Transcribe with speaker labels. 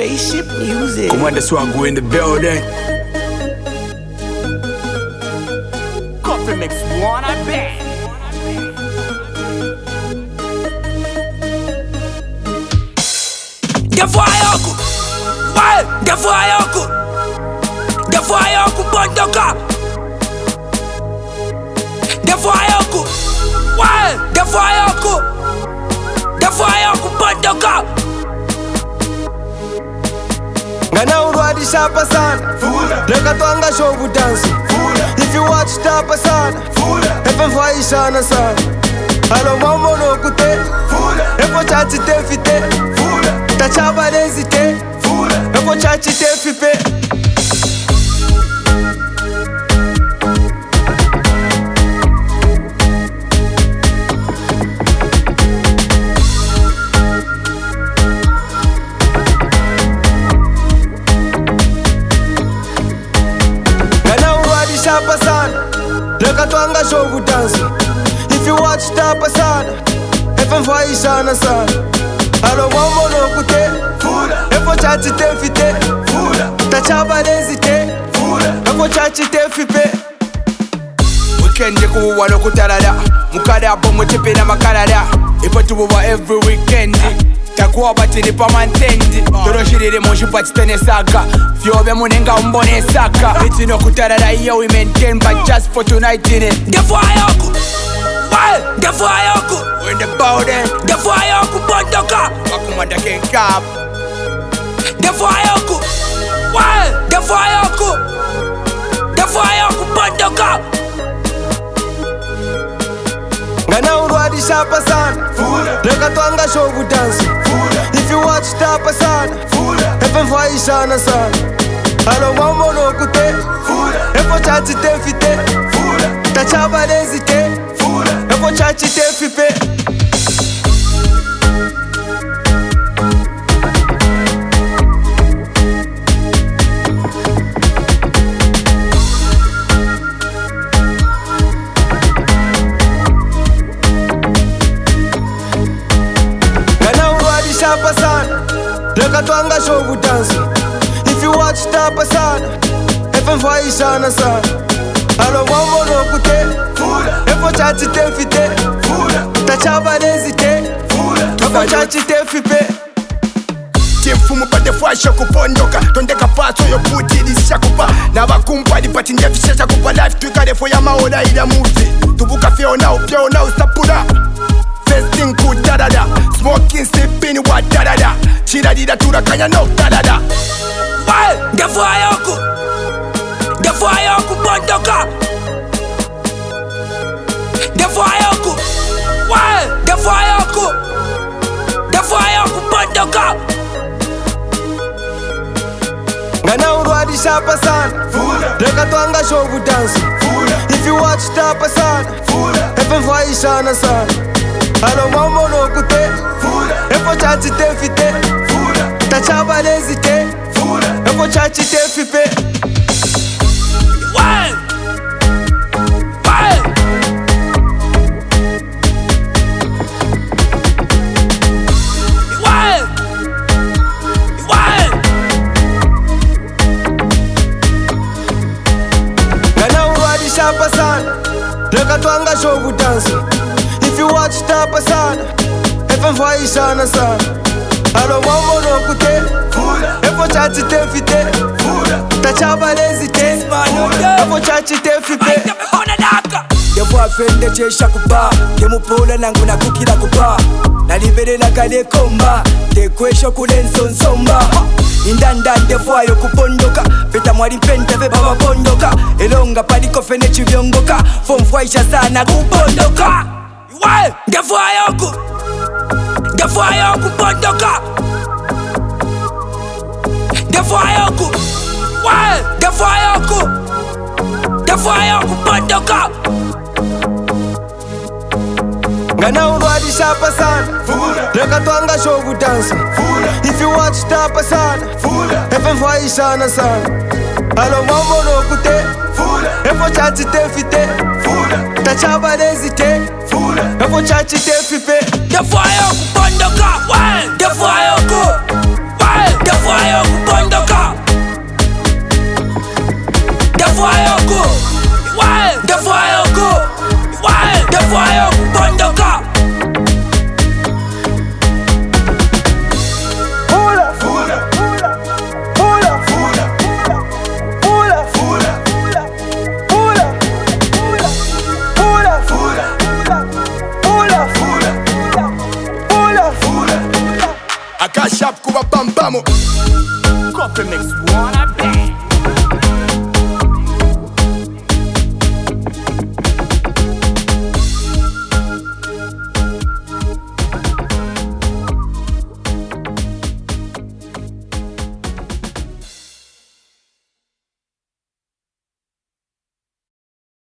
Speaker 1: Spaceship music.
Speaker 2: Commander Swaggo in the building.
Speaker 1: Coffee mix one, I bet.
Speaker 3: Defoyoku, ouais, Defoyoku, Defoyoku Bondoka, Defoyoku, ouais, Defoyoku, Defoyoku Bondoka.
Speaker 4: Ngana urwadi shapa sana Reka twanga show dance If you watch tapa sana FM faishana sana Halo mambo no kute Epo chachi te fite Tachaba lezite Epo chachi te fipe Tapa sana, reka twanga show dance. If you watch tapa sana, FM faishana sana. Halo mambo no kute, epo chachi te fite, tachaba lezite, epo chachi te fipe.
Speaker 2: Weekend kuwa no kutarada, mukada bomo tepe na makarada. Ipo tuwa every weekend. Takuwa batini pa mantendi Toroshirire monshi pati tene saka Fyobe munenga umbone saka Biti no kutarada iya we maintain But just for tonight in it
Speaker 3: Defoyoku, ouais, Defoyoku,
Speaker 2: we're in the building
Speaker 3: Defoyoku Bondoka,
Speaker 2: Wakumanda King Cap
Speaker 3: Defoyoku, ouais, Defoyoku, Defoyoku Bondoka.
Speaker 4: Ngana urwadi shapa sana Reka twanga show dance If you watch tapa sana FM faishana sana Halo mambo no kute Epo chachi te fite Tachaba lezite Epo chachi te fipe Tapa sana, reka twanga show dance. If you watch tapa sana, FM faishana sana. Halo mambo no kute, epo chachi te fite, tachaba lezite, epo chachi te fipe.
Speaker 2: Mfumu pate fwasha kupondoka Tondeka paso yo puti disha kupa Na wakumpa di pati njefisha chakupa Life tuikadefo ya maoda ila movie Tubuka feo na upyeo na usapura Festing kutadada Smoking sipping wadadada Chiradida turakanya no dadada
Speaker 3: Ouais, Defoyoku, Defoyoku Bondoka, Defoyoku, ouais, Defoyoku, Defoyoku Bondoka.
Speaker 4: Ngana urwadi shapa sana Reka twanga show dance If you watch tapa sana FM faishana sana Halo mambo no kute Epo chachi te fite Tachaba lezite Epo chachi te fipe
Speaker 3: Ouais, ouais, ouais, ouais.
Speaker 4: Ngana urwadi shapa sana Reka twanga show dance If you watch tapa sana FM faishana sana Halo mambo no kute Epo chachi te fite Tachaba lezite Epo chachi te fipe
Speaker 3: Devo afende chesha kupa Kemupola nangu na kukila kupa Naliberela kale komba Tekwesho kule nsonsomba Indandan devo ayo kupondoka Peta mwari pente ve baba pondoka Elonga paliko fene chivyongoka Fomfwaisha sana kupondoka Ouais, Defoyoku, Defoyoku Bondoka, Defoyoku, ouais, Defoyoku, Defoyoku Bondoka.
Speaker 4: Ngana urwadi shapa sana Reka twanga show dance If you watch tapa sana FM faishana sana Halo mambo no kute Epo chachi te fite Tachaba lezite Epo chachi te fipe
Speaker 3: Defoyoku Bondoka, ouais, Defoyoku, ouais, Defoyoku.
Speaker 2: rap kuba bambamo
Speaker 1: Coffee mix one, I bet.